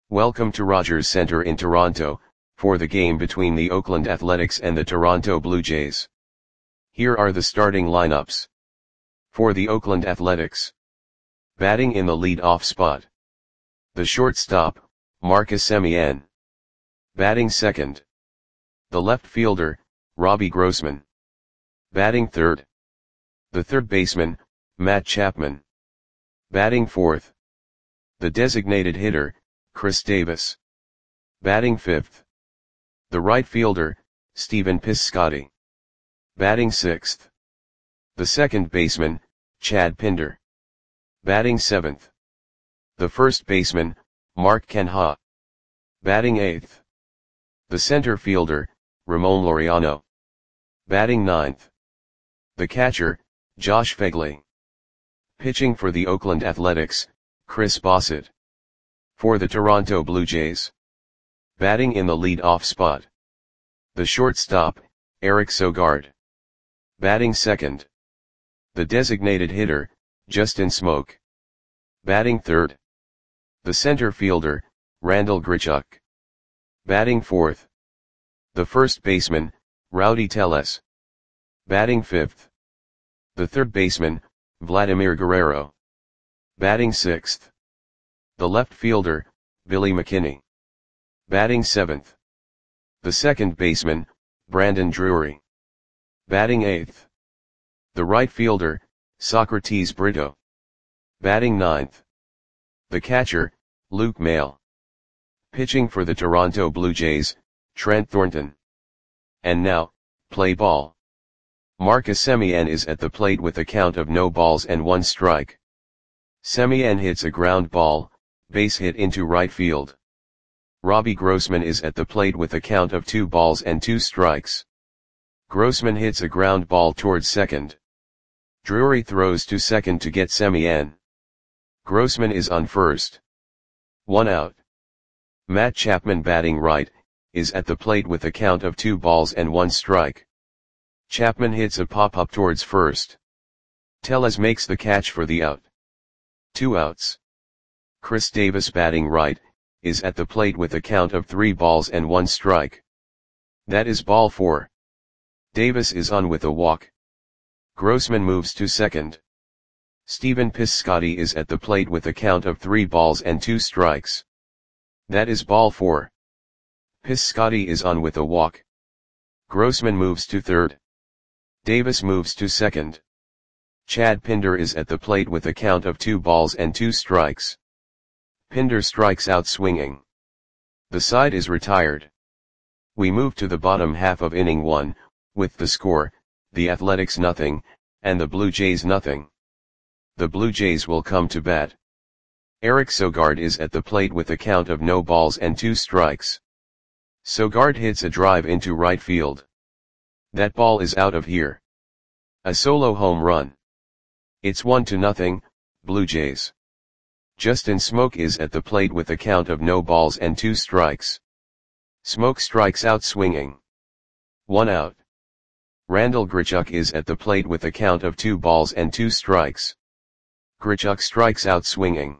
Welcome to Rogers Centre in Toronto, for the game between the Oakland Athletics and the Toronto Blue Jays. Here are the starting lineups. For the Oakland Athletics. Batting in the lead-off spot. The shortstop, Marcus Semien. Batting second. The left fielder, Robbie Grossman. Batting third. The third baseman, Matt Chapman. Batting fourth. The designated hitter, Chris Davis. Batting fifth. The right fielder, Stephen Piscotty. Batting sixth. The second baseman, Chad Pinder. Batting seventh. The first baseman, Mark Canha. Batting eighth. The center fielder, Ramon Laureano. Batting ninth. The catcher, Josh Phegley. Pitching for the Oakland Athletics, Chris Bassitt. For the Toronto Blue Jays. Batting in the lead-off spot. The shortstop, Eric Sogard. Batting second. The designated hitter, Justin Smoak. Batting third. The center fielder, Randal Grichuk. Batting fourth. The first baseman, Rowdy Tellez. Batting fifth. The third baseman, Vladimir Guerrero. Batting sixth. The left fielder, Billy McKinney. Batting seventh. The second baseman, Brandon Drury. Batting eighth. The right fielder, Socrates Brito. Batting ninth. The catcher, Luke Maile. Pitching for the Toronto Blue Jays, Trent Thornton. And now, play ball. Marcus Semien is at the plate with a count of no balls and 1 strike. Semien hits a ground ball, base hit into right field. Robbie Grossman is at the plate with a count of 2 balls and 2 strikes. Grossman hits a ground ball towards second. Drury throws to second to get Semien. Grossman is on first. 1 out. Matt Chapman, batting right, is at the plate with a count of 2 balls and 1 strike. Chapman hits a pop-up towards first. Tellez makes the catch for the out. 2 outs. Chris Davis, batting right, is at the plate with a count of 3 balls and 1 strike. That is ball 4. Davis is on with a walk. Grossman moves to second. Stephen Piscotty is at the plate with a count of 3 balls and 2 strikes. That is ball 4. Piscotty is on with a walk. Grossman moves to third. Davis moves to second. Chad Pinder is at the plate with a count of 2 balls and 2 strikes. Pinder strikes out swinging. The side is retired. We move to the bottom half of inning 1, with the score, the Athletics 0, and the Blue Jays 0. The Blue Jays will come to bat. Eric Sogard is at the plate with a count of no balls and 2 strikes. Sogard hits a drive into right field. That ball is out of here. A solo home run. It's 1-0, Blue Jays. Justin Smoak is at the plate with a count of no balls and 2 strikes. Smoak strikes out swinging. 1 out. Randal Grichuk is at the plate with a count of 2 balls and 2 strikes. Grichuk strikes out swinging.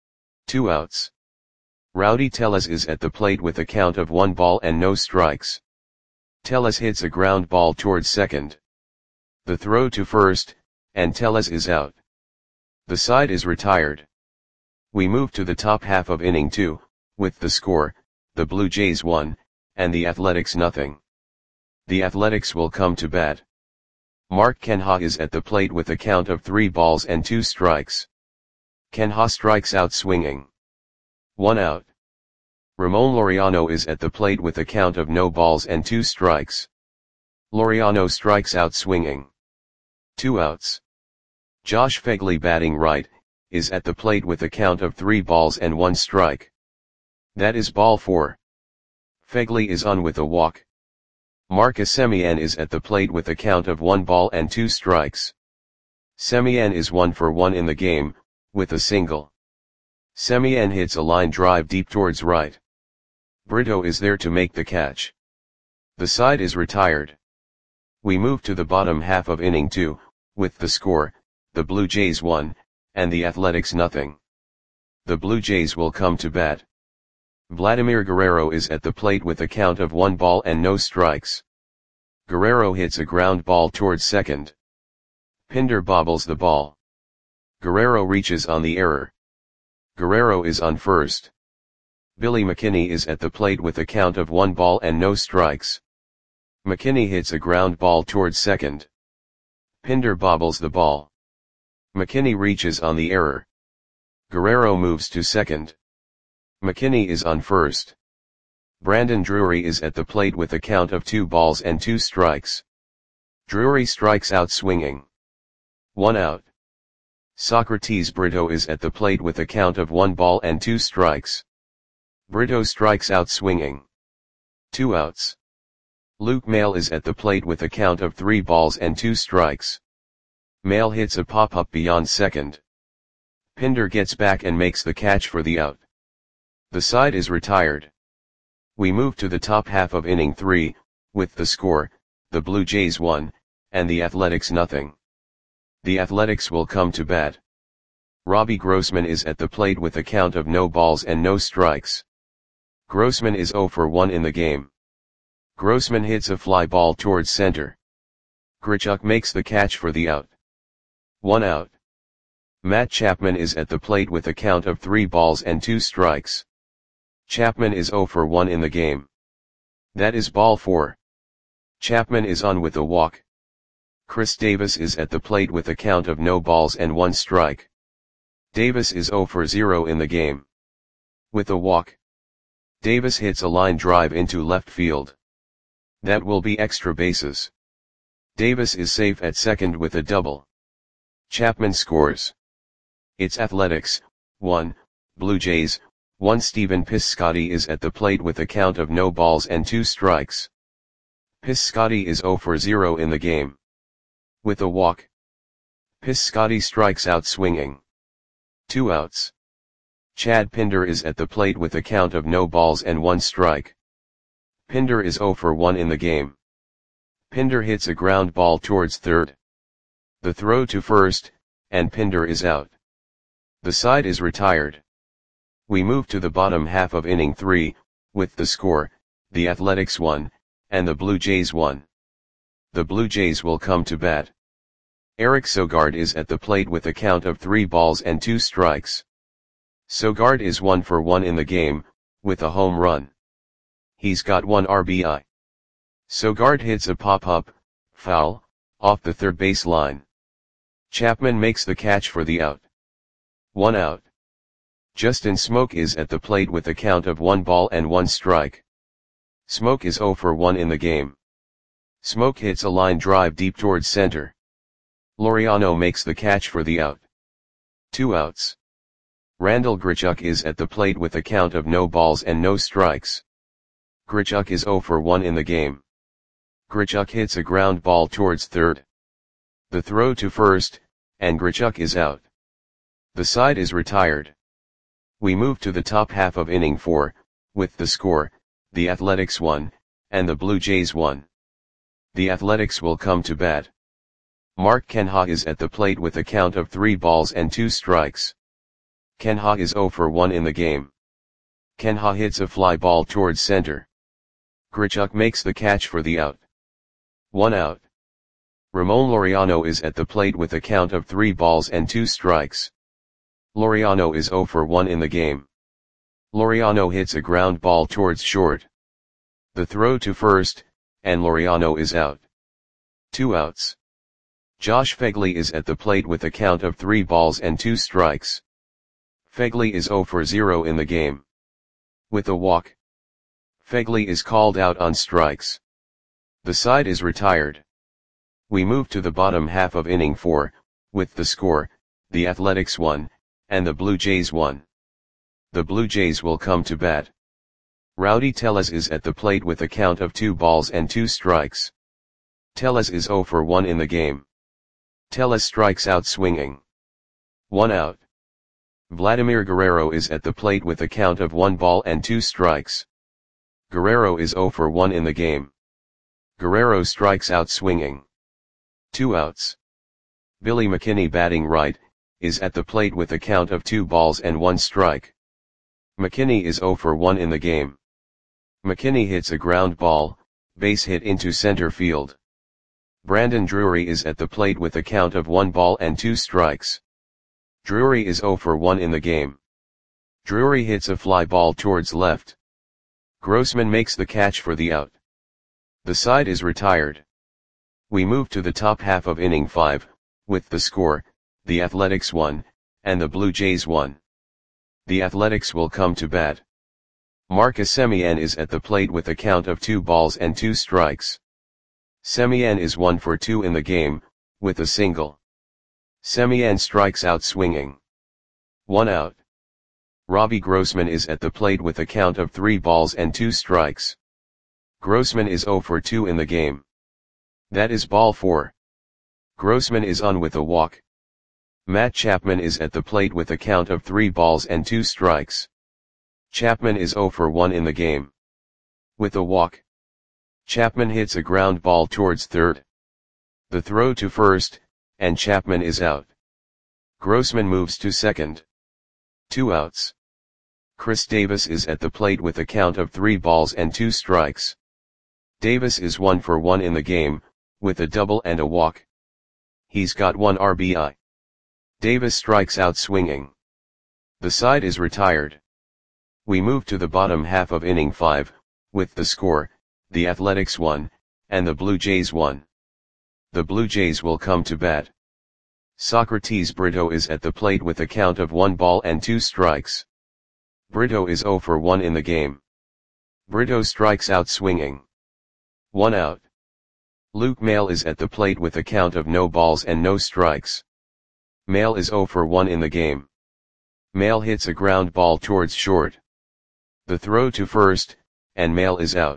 2 outs. Rowdy Tellez is at the plate with a count of 1 ball and no strikes. Tellez hits a ground ball towards second. The throw to first, and Tellez is out. The side is retired. We move to the top half of inning 2, with the score, the Blue Jays 1, and the Athletics 0. The Athletics will come to bat. Mark Canha is at the plate with a count of 3 balls and 2 strikes. Canha strikes out swinging. 1 out. Ramon Laureano is at the plate with a count of no balls and 2 strikes. Laureano strikes out swinging. 2 outs. Josh Phegley, batting right, is at the plate with a count of 3 balls and 1 strike. That is ball 4. Phegley is on with a walk. Marcus Semien is at the plate with a count of 1 ball and 2 strikes. Semien is 1 for 1 in the game, with a single. Semien hits a line drive deep towards right. Brito is there to make the catch. The side is retired. We move to the bottom half of inning 2, with the score, the Blue Jays 1, and the Athletics 0. The Blue Jays will come to bat. Vladimir Guerrero is at the plate with a count of 1 ball and no strikes. Guerrero hits a ground ball towards second. Pinder bobbles the ball. Guerrero reaches on the error. Guerrero is on first. Billy McKinney is at the plate with a count of 1 ball and no strikes. McKinney hits a ground ball towards second. Pinder bobbles the ball. McKinney reaches on the error. Guerrero moves to second. McKinney is on first. Brandon Drury is at the plate with a count of 2 balls and 2 strikes. Drury strikes out swinging. 1 out. Socrates Brito is at the plate with a count of 1 ball and 2 strikes. Brito strikes out swinging. 2 outs. Luke Maile is at the plate with a count of 3 balls and 2 strikes. Maile hits a pop-up beyond second. Pinder gets back and makes the catch for the out. The side is retired. We move to the top half of inning 3, with the score, the Blue Jays 1, and the Athletics nothing. The Athletics will come to bat. Robbie Grossman is at the plate with a count of no balls and no strikes. Grossman is 0 for 1 in the game. Grossman hits a fly ball towards center. Grichuk makes the catch for the out. 1 out. Matt Chapman is at the plate with a count of 3 balls and 2 strikes. Chapman is 0 for 1 in the game. That is ball 4. Chapman is on with a walk. Chris Davis is at the plate with a count of no balls and 1 strike. Davis is 0 for 0 in the game. With a walk. Davis hits a line drive into left field. That will be extra bases. Davis is safe at second with a double. Chapman scores. It's Athletics, 1, Blue Jays, 1. Stephen Piscotty is at the plate with a count of no balls and 2 strikes. Piscotty is 0 for 0 in the game. With a walk. Piscotty strikes out swinging. 2 outs. Chad Pinder is at the plate with a count of no balls and 1 strike. Pinder is 0 for 1 in the game. Pinder hits a ground ball towards third. The throw to first, and Pinder is out. The side is retired. We move to the bottom half of inning 3, with the score, the Athletics 1, and the Blue Jays 1. The Blue Jays will come to bat. Eric Sogard is at the plate with a count of 3 balls and 2 strikes. Sogard is 1 for 1 in the game, with a home run. He's got 1 RBI. Sogard hits a pop-up, foul, off the third base line. Chapman makes the catch for the out. 1 out. Justin Smoke is at the plate with a count of 1 ball and 1 strike. Smoke is 0 for 1 in the game. Smoke hits a line drive deep towards center. Laureano makes the catch for the out. 2 outs. Randall Grichuk is at the plate with a count of no balls and no strikes. Grichuk is 0 for 1 in the game. Grichuk hits a ground ball towards third. The throw to first, and Grichuk is out. The side is retired. We move to the top half of inning 4, with the score, the Athletics 1, and the Blue Jays 1. The Athletics will come to bat. Mark Kenha is at the plate with a count of 3 balls and 2 strikes. Kenha is 0 for 1 in the game. Kenha hits a fly ball towards center. Grichuk makes the catch for the out. 1 out. Ramon Laureano is at the plate with a count of 3 balls and 2 strikes. Laureano is 0 for 1 in the game. Laureano hits a ground ball towards short. The throw to first, and Laureano is out. 2 outs. Josh Phegley is at the plate with a count of 3 balls and 2 strikes. Phegley is 0 for 0 in the game. With a walk. Phegley is called out on strikes. The side is retired. We move to the bottom half of inning 4, with the score, the Athletics 1, and the Blue Jays 1. The Blue Jays will come to bat. Rowdy Tellez is at the plate with a count of 2 balls and 2 strikes. Tellez is 0 for 1 in the game. Tellez strikes out swinging. 1 out. Vladimir Guerrero is at the plate with a count of 1 ball and 2 strikes. Guerrero is 0 for 1 in the game. Guerrero strikes out swinging. 2 outs. Billy McKinney batting right, is at the plate with a count of 2 balls and 1 strike. McKinney is 0 for 1 in the game. McKinney hits a ground ball, base hit into center field. Brandon Drury is at the plate with a count of 1 ball and 2 strikes. Drury is 0 for 1 in the game. Drury hits a fly ball towards left. Grossman makes the catch for the out. The side is retired. We move to the top half of inning 5, with the score, the Athletics 1, and the Blue Jays 1. The Athletics will come to bat. Marcus Semien is at the plate with a count of 2 balls and 2 strikes. Semien is 1 for 2 in the game, with a single. Semien strikes out swinging. 1 out. Robbie Grossman is at the plate with a count of 3 balls and 2 strikes. Grossman is 0 for 2 in the game. That is ball 4. Grossman is on with a walk. Matt Chapman is at the plate with a count of 3 balls and 2 strikes. Chapman is 0 for 1 in the game. With a walk. Chapman hits a ground ball towards third. The throw to first, and Chapman is out. Grossman moves to second. 2 outs. Chris Davis is at the plate with a count of 3 balls and 2 strikes. Davis is 1 for 1 in the game, with a double and a walk. He's got 1 RBI. Davis strikes out swinging. The side is retired. We move to the bottom half of inning 5, with the score, the Athletics 1, and the Blue Jays 1. The Blue Jays will come to bat. Socrates Brito is at the plate with a count of 1 ball and 2 strikes. Brito is 0 for 1 in the game. Brito strikes out swinging. 1 out. Luke Maile is at the plate with a count of no balls and no strikes. Maile is 0 for 1 in the game. Maile hits a ground ball towards short. The throw to first, and Maile is out.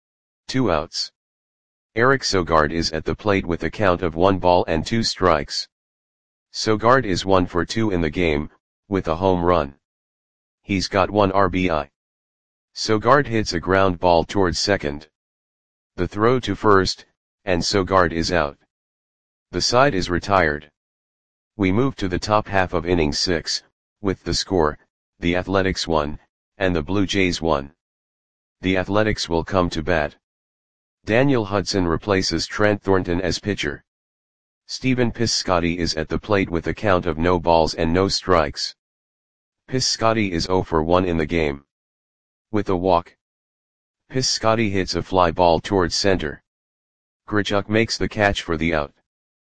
2 outs. Eric Sogard is at the plate with a count of 1 ball and 2 strikes. Sogard is 1 for 2 in the game, with a home run. He's got 1 RBI. Sogard hits a ground ball towards second. The throw to first, and Sogard is out. The side is retired. We move to the top half of inning 6, with the score, the Athletics 1, and the Blue Jays 1. The Athletics will come to bat. Daniel Hudson replaces Trent Thornton as pitcher. Stephen Piscotty is at the plate with a count of no balls and no strikes. Piscotty is 0 for 1 in the game. With a walk. Piscotty hits a fly ball towards center. Grichuk makes the catch for the out.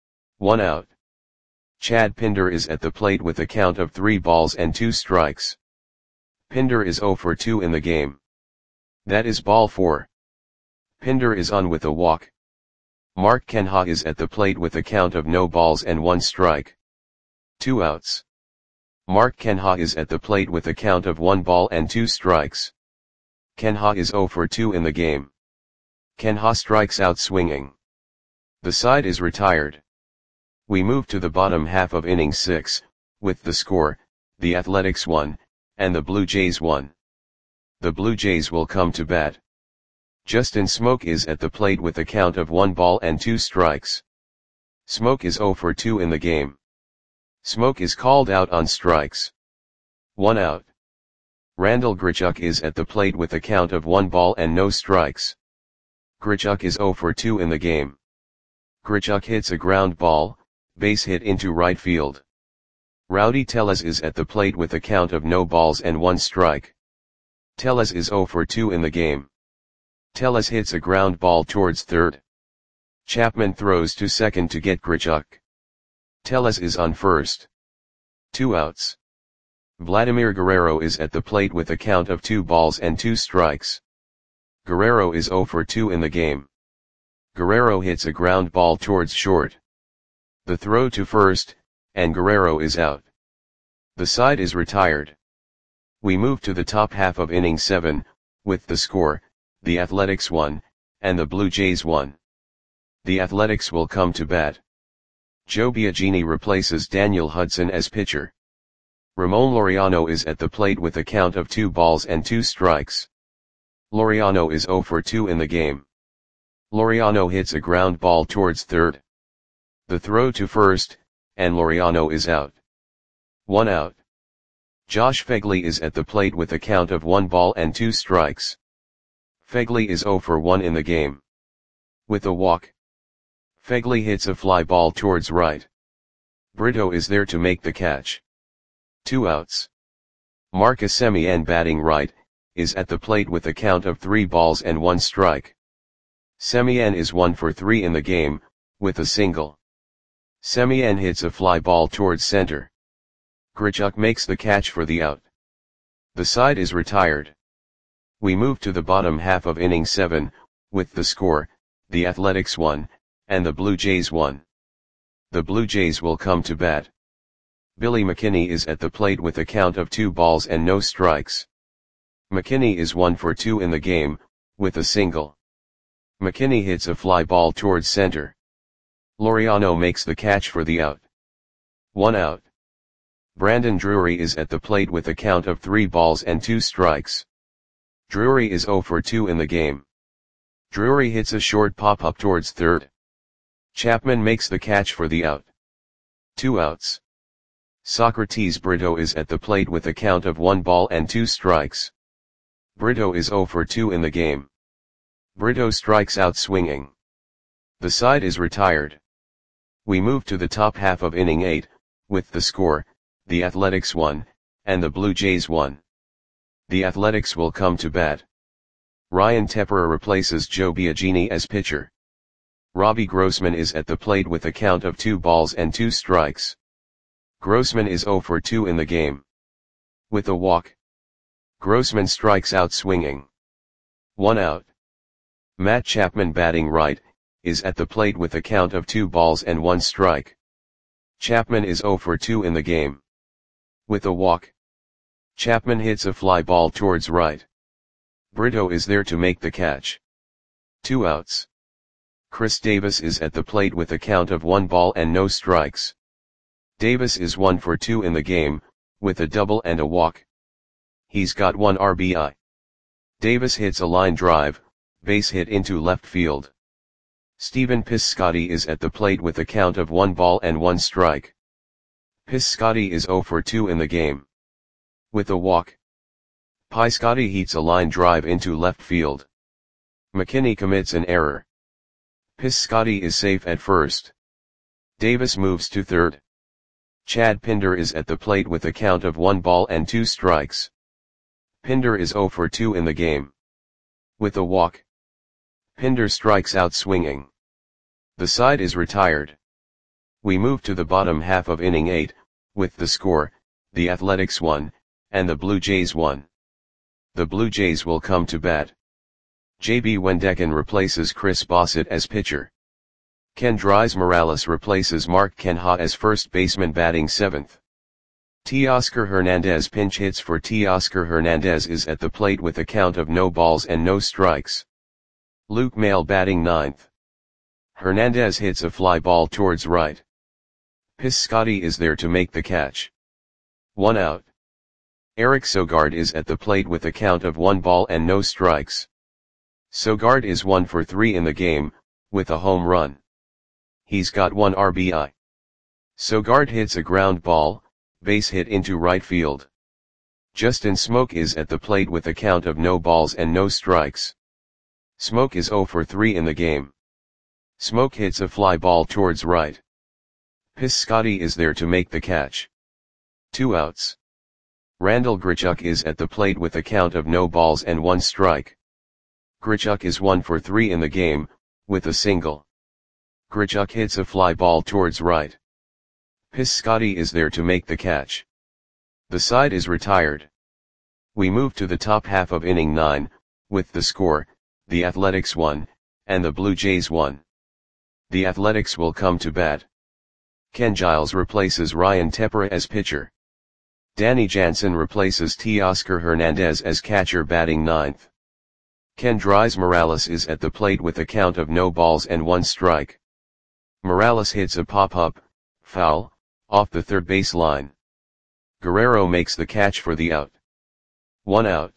1 out. Chad Pinder is at the plate with a count of 3 balls and 2 strikes. Pinder is 0 for 2 in the game. That is ball 4. Pinder is on with a walk. Mark Kenha is at the plate with a count of no balls and 1 strike. 2 outs. Mark Kenha is at the plate with a count of 1 ball and 2 strikes. Kenha is 0 for 2 in the game. Kenha strikes out swinging. The side is retired. We move to the bottom half of inning 6, with the score, the Athletics 1, and the Blue Jays 1. The Blue Jays will come to bat. Justin Smoke is at the plate with a count of 1 ball and 2 strikes. Smoke is 0 for 2 in the game. Smoke is called out on strikes. 1 out. Randall Grichuk is at the plate with a count of 1 ball and no strikes. Grichuk is 0 for 2 in the game. Grichuk hits a ground ball, base hit into right field. Rowdy Tellez is at the plate with a count of no balls and 1 strike. Tellez is 0 for 2 in the game. Tellez hits a ground ball towards third. Chapman throws to second to get Grichuk. Tellez is on first. 2 outs. Vladimir Guerrero is at the plate with a count of 2 balls and 2 strikes. Guerrero is 0 for 2 in the game. Guerrero hits a ground ball towards short. The throw to first, and Guerrero is out. The side is retired. We move to the top half of inning 7, with the score, the Athletics 1, and the Blue Jays 1. The Athletics will come to bat. Joe Biagini replaces Daniel Hudson as pitcher. Ramon Laureano is at the plate with a count of 2 balls and 2 strikes. Laureano is 0 for 2 in the game. Laureano hits a ground ball towards third. The throw to first, and Laureano is out. 1 out. Josh Phegley is at the plate with a count of 1 ball and 2 strikes. Phegley is 0 for 1 in the game. With a walk, Phegley hits a fly ball towards right. Brito is there to make the catch. 2 outs. Marcus Semien, batting right, is at the plate with a count of 3 balls and 1 strike. Semien is 1 for 3 in the game, with a single. Semien hits a fly ball towards center. Grichuk makes the catch for the out. The side is retired. We move to the bottom half of inning 7, with the score, the Athletics 1, and the Blue Jays 1. The Blue Jays will come to bat. Billy McKinney is at the plate with a count of 2 balls and no strikes. McKinney is 1 for 2 in the game, with a single. McKinney hits a fly ball towards center. Laureano makes the catch for the out. 1 out. Brandon Drury is at the plate with a count of 3 balls and 2 strikes. Drury is 0 for 2 in the game. Drury hits a short pop-up towards third. Chapman makes the catch for the out. 2 outs. Socrates Brito is at the plate with a count of 1 ball and 2 strikes. Brito is 0 for 2 in the game. Brito strikes out swinging. The side is retired. We move to the top half of inning 8, with the score, the Athletics 1, and the Blue Jays 1. The Athletics will come to bat. Ryan Tepera replaces Joe Biagini as pitcher. Robbie Grossman is at the plate with a count of 2 balls and 2 strikes. Grossman is 0 for 2 in the game. With a walk, Grossman strikes out swinging. 1 out. Matt Chapman, batting right, is at the plate with a count of 2 balls and 1 strike. Chapman is 0 for 2 in the game. With a walk, Chapman hits a fly ball towards right. Brito is there to make the catch. 2 outs. Chris Davis is at the plate with a count of 1 ball and no strikes. Davis is 1 for 2 in the game, with a double and a walk. He's got 1 RBI. Davis hits a line drive, base hit into left field. Stephen Piscotty is at the plate with a count of 1 ball and 1 strike. Piscotty is 0 for 2 in the game. With a walk, Piscotty hits a line drive into left field. McKinney commits an error. Piscotty is safe at first. Davis moves to third. Chad Pinder is at the plate with a count of 1 ball and 2 strikes. Pinder is 0 for 2 in the game. With a walk, Pinder strikes out swinging. The side is retired. We move to the bottom half of inning 8, with the score, the Athletics 1, and the Blue Jays 1. The Blue Jays will come to bat. J.B. Wendecken replaces Chris Bassett as pitcher. Kendrys Morales replaces Mark Canha as first baseman, batting 7th. Teoscar Hernandez pinch hits for Teoscar Hernandez is at the plate with a count of no balls and no strikes. Luke Maile batting 9th. Hernandez hits a fly ball towards right. Piscotty is there to make the catch. 1 out. Eric Sogard is at the plate with a count of 1 ball and no strikes. Sogard is 1 for 3 in the game, with a home run. He's got 1 RBI. Sogard hits a ground ball, base hit into right field. Justin Smoke is at the plate with a count of no balls and no strikes. Smoke is 0 for 3 in the game. Smoke hits a fly ball towards right. Piscotty is there to make the catch. 2 outs. Randall Grichuk is at the plate with a count of no balls and 1 strike. Grichuk is 1 for 3 in the game, with a single. Grichuk hits a fly ball towards right. Piscotty is there to make the catch. The side is retired. We move to the top half of inning 9, with the score, the Athletics 1, and the Blue Jays 1. The Athletics will come to bat. Ken Giles replaces Ryan Tepera as pitcher. Danny Jansen replaces Teoscar Hernandez as catcher, batting 9th. Kendrys Morales is at the plate with a count of no balls and 1 strike. Morales hits a pop-up, foul, off the third base line. Guerrero makes the catch for the out. 1 out.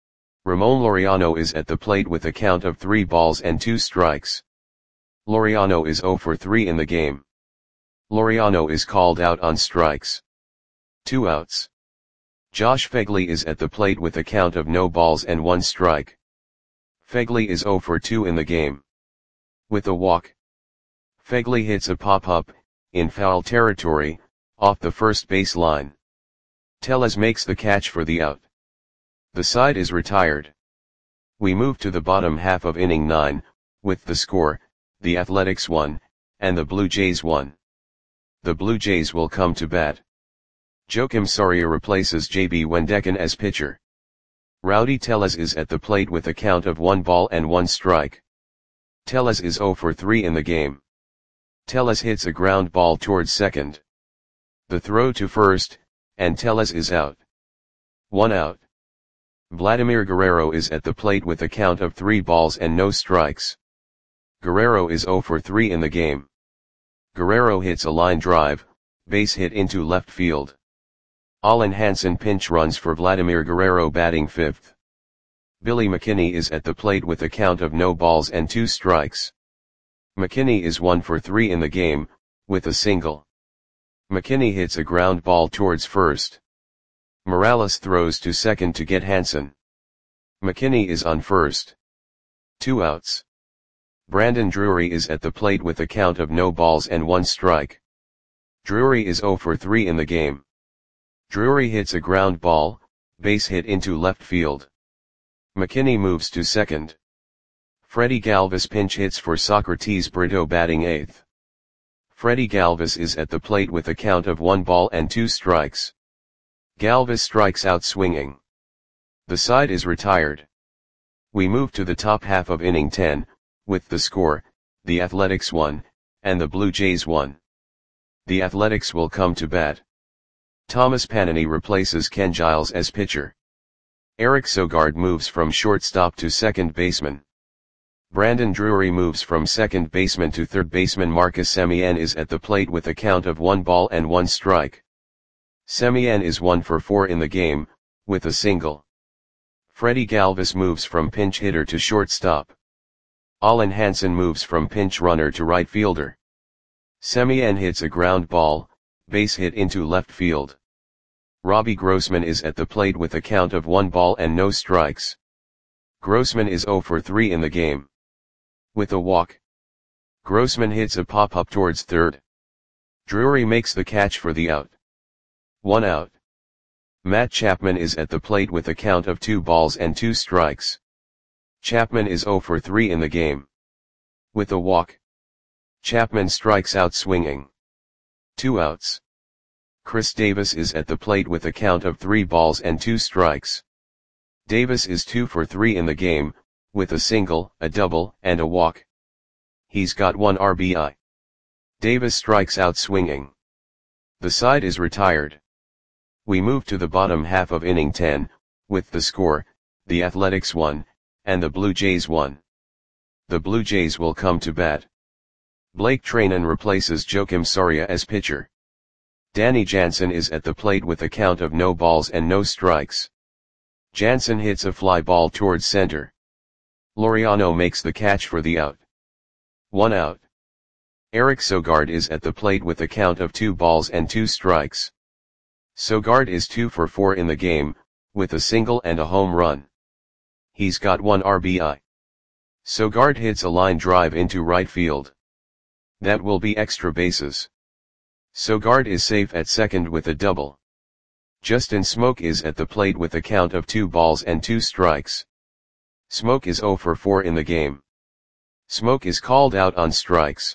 Ramon Laureano is at the plate with a count of 3 balls and 2 strikes. Laureano is 0 for 3 in the game. Laureano is called out on strikes. 2 outs. Josh Phegley is at the plate with a count of no balls and 1 strike. Phegley is 0 for 2 in the game. With a walk. Phegley hits a pop-up, in foul territory, off the first base line. Tellez makes the catch for the out. The side is retired. We move to the bottom half of inning 9, with the score, the Athletics 1, and the Blue Jays 1. The Blue Jays will come to bat. Joakim Soria replaces JB Wendekin as pitcher. Rowdy Tellez is at the plate with a count of 1 ball and 1 strike. Tellez is 0 for 3 in the game. Tellez hits a ground ball towards second. The throw to first, and Tellez is out. 1 out. Vladimir Guerrero is at the plate with a count of 3 balls and no strikes. Guerrero is 0 for 3 in the game. Guerrero hits a line drive, base hit into left field. Alan Hansen pinch runs for Vladimir Guerrero batting 5th. Billy McKinney is at the plate with a count of no balls and 2 strikes. McKinney is 1 for 3 in the game, with a single. McKinney hits a ground ball towards first. Morales throws to second to get Hansen. McKinney is on first. 2 outs. Brandon Drury is at the plate with a count of no balls and 1 strike. Drury is 0 for 3 in the game. Drury hits a ground ball, base hit into left field. McKinney moves to second. Freddie Galvis pinch hits for Socrates Brito batting 8th. Freddie Galvis is at the plate with a count of 1 ball and 2 strikes. Galvis strikes out swinging. The side is retired. We move to the top half of inning 10, with the score, the Athletics 1, and the Blue Jays 1. The Athletics will come to bat. Thomas Panini replaces Ken Giles as pitcher. Eric Sogard moves from shortstop to second baseman. Brandon Drury moves from second baseman to third baseman. Marcus Semien is at the plate with a count of 1 ball and 1 strike. Semien is 1 for 4 in the game, with a single. Freddie Galvis moves from pinch hitter to shortstop. Alan Hansen moves from pinch runner to right fielder. Semien hits a ground ball, base hit into left field. Robbie Grossman is at the plate with a count of 1 ball and no strikes. Grossman is 0 for 3 in the game. With a walk. Grossman hits a pop-up towards third. Drury makes the catch for the out. 1 out. Matt Chapman is at the plate with a count of 2 balls and 2 strikes. Chapman is 0 for 3 in the game. With a walk. Chapman strikes out swinging. 2 outs. Chris Davis is at the plate with a count of 3 balls and 2 strikes. Davis is 2 for 3 in the game, with a single, a double, and a walk. He's got 1 RBI. Davis strikes out swinging. The side is retired. We move to the bottom half of inning 10, with the score, the Athletics 1, and the Blue Jays 1. The Blue Jays will come to bat. Blake Treinen replaces Joakim Soria as pitcher. Danny Jansen is at the plate with a count of no balls and no strikes. Jansen hits a fly ball towards center. Laureano makes the catch for the out. 1 out. Eric Sogard is at the plate with a count of 2 balls and 2 strikes. Sogard is 2 for 4 in the game, with a single and a home run. He's got 1 RBI. Sogard hits a line drive into right field. That will be extra bases. Sogard is safe at second with a double. Justin Smoke is at the plate with a count of 2 balls and 2 strikes. Smoke is 0 for 4 in the game. Smoke is called out on strikes.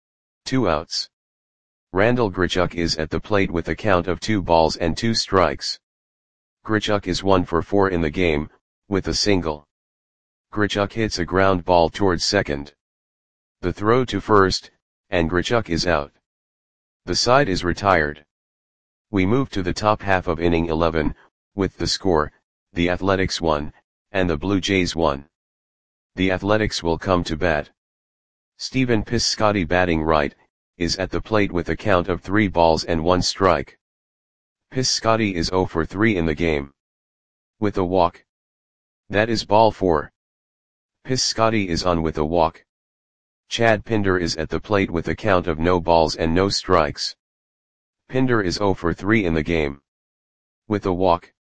2 outs. Randall Grichuk is at the plate with a count of 2 balls and 2 strikes. Grichuk is 1 for 4 in the game, with a single. Grichuk hits a ground ball towards second. The throw to first, and Grichuk is out. The side is retired. We move to the top half of inning 11, with the score, the Athletics 1, and the Blue Jays 1. The Athletics will come to bat. Stephen Piscotty batting right, is at the plate with a count of 3 balls and 1 strike. Piscotty is 0 for 3 in the game. With a walk. That is ball 4. Piscotty is on with a walk. Chad Pinder is at the plate with a count of no balls and no strikes. Pinder is 0 for 3 in the game. With a walk.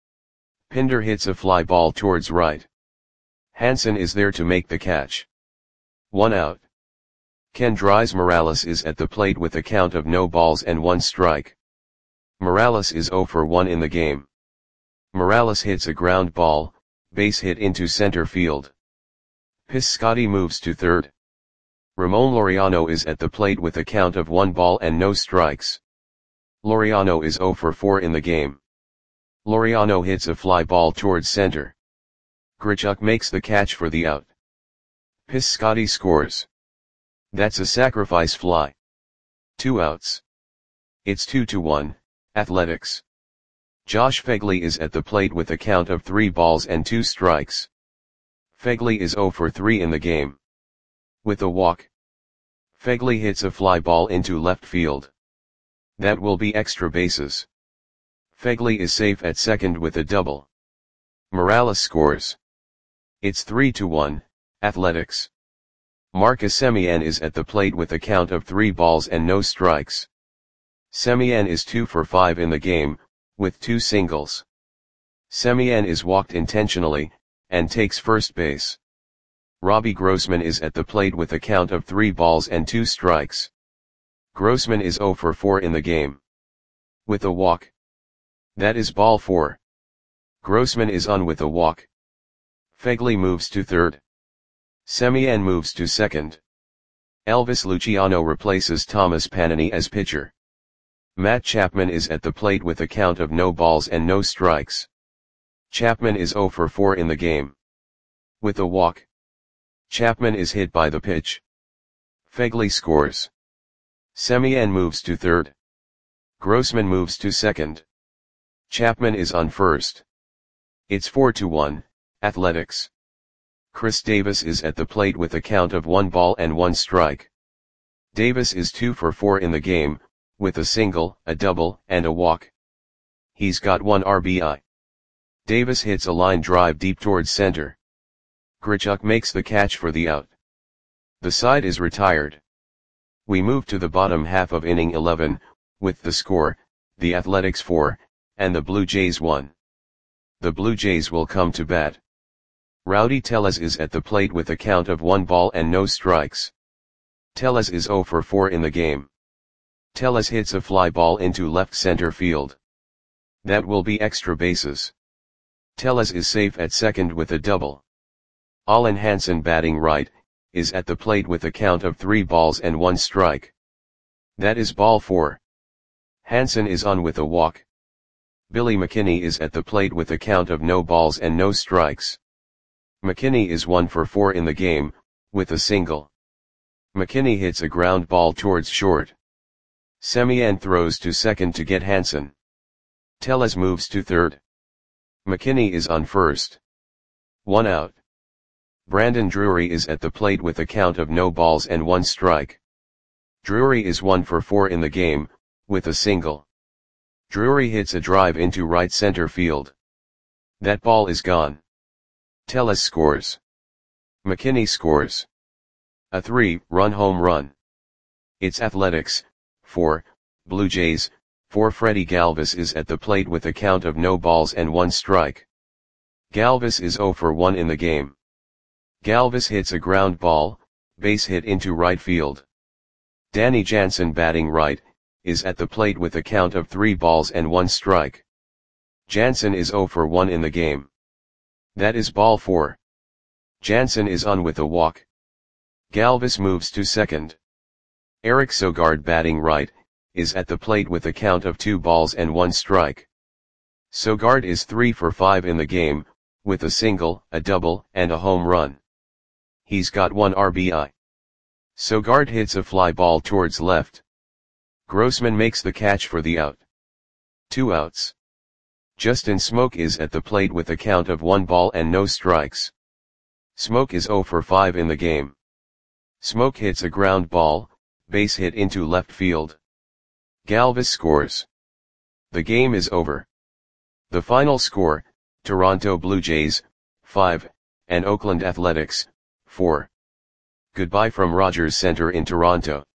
Pinder hits a fly ball towards right. Hansen is there to make the catch. 1 out. Kendrys Morales is at the plate with a count of no balls and 1 strike. Morales is 0 for 1 in the game. Morales hits a ground ball, base hit into center field. Piscotty moves to third. Ramon Laureano is at the plate with a count of 1 ball and no strikes. Laureano is 0 for 4 in the game. Laureano hits a fly ball towards center. Grichuk makes the catch for the out. Piscotty scores. That's a sacrifice fly. 2 outs. It's 2-1, Athletics. Josh Phegley is at the plate with a count of 3 balls and 2 strikes. Phegley is 0 for 3 in the game. With a walk. Phegley hits a fly ball into left field. That will be extra bases. Phegley is safe at second with a double. Morales scores. It's 3-1, Athletics. Marcus Semien is at the plate with a count of 3 balls and no strikes. Semien is 2 for 5 in the game, with 2 singles. Semien is walked intentionally, and takes first base. Robbie Grossman is at the plate with a count of 3 balls and 2 strikes. Grossman is 0 for 4 in the game. With a walk. That is ball 4. Grossman is on with a walk. Phegley moves to third. Semien moves to second. Elvis Luciano replaces Thomas Panini as pitcher. Matt Chapman is at the plate with a count of no balls and no strikes. Chapman is 0 for 4 in the game. With a walk. Chapman is hit by the pitch. Phegley scores. Semien moves to third. Grossman moves to second. Chapman is on first. It's 4-1, Athletics. Chris Davis is at the plate with a count of 1 ball and 1 strike. Davis is 2 for 4 in the game, with a single, a double, and a walk. He's got 1 RBI. Davis hits a line drive deep towards center. Grichuk makes the catch for the out. The side is retired. We move to the bottom half of inning 11, with the score, the Athletics 4, and the Blue Jays 1. The Blue Jays will come to bat. Rowdy Tellez is at the plate with a count of 1 ball and no strikes. Tellez is 0 for 4 in the game. Tellez hits a fly ball into left center field. That will be extra bases. Tellez is safe at second with a double. Allen Hansen, batting right, is at the plate with a count of 3 balls and 1 strike. That is ball 4. Hansen is on with a walk. Billy McKinney is at the plate with a count of no balls and no strikes. McKinney is 1 for 4 in the game, with a single. McKinney hits a ground ball towards short. Semien throws to second to get Hansen. Tellez moves to third. McKinney is on first. 1 out. Brandon Drury is at the plate with a count of no balls and 1 strike. Drury is 1 for 4 in the game, with a single. Drury hits a drive into right center field. That ball is gone. Tellez scores. McKinney scores. A 3-run home run. It's Athletics 4, Blue Jays 4. Freddie Galvis is at the plate with a count of no balls and 1 strike. Galvis is 0 for 1 in the game. Galvis hits a ground ball, base hit into right field. Danny Jansen, batting right, is at the plate with a count of 3 balls and 1 strike. Jansen is 0 for 1 in the game. That is ball 4. Jansen is on with a walk. Galvis moves to second. Eric Sogard, batting right, is at the plate with a count of 2 balls and 1 strike. Sogard is 3 for 5 in the game, with a single, a double, and a home run. He's got 1 RBI. Sogard hits a fly ball towards left. Grossman makes the catch for the out. 2 outs. Justin Smoak is at the plate with a count of 1 ball and no strikes. Smoak is 0 for 5 in the game. Smoak hits a ground ball, base hit into left field. Galvis scores. The game is over. The final score, Toronto Blue Jays 5, and Oakland Athletics 4. Goodbye from Rogers Center in Toronto.